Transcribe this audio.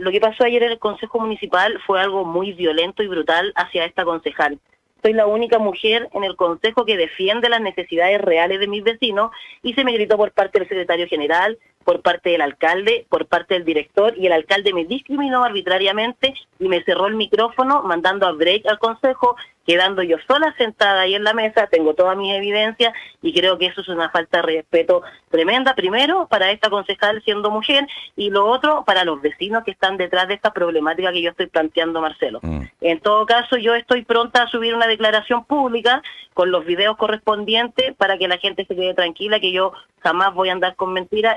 lo que pasó ayer en el Consejo Municipal fue algo muy violento y brutal hacia esta concejal. Soy la única mujer en el Consejo que defiende las necesidades reales de mis vecinos y se me gritó por parte del secretario general, por parte del alcalde, por parte del director, y el alcalde me discriminó arbitrariamente y me cerró el micrófono mandando a break al Consejo, quedando yo sola sentada ahí en la mesa. Tengo todas mis evidencias y creo que eso es una falta de respeto tremenda, primero para esta concejal siendo mujer, y lo otro para los vecinos que están detrás de esta problemática que yo estoy planteando, Marcelo. En todo caso, yo estoy pronta a subir una declaración pública con los videos correspondientes para que la gente se quede tranquila, que yo jamás voy a andar con mentiras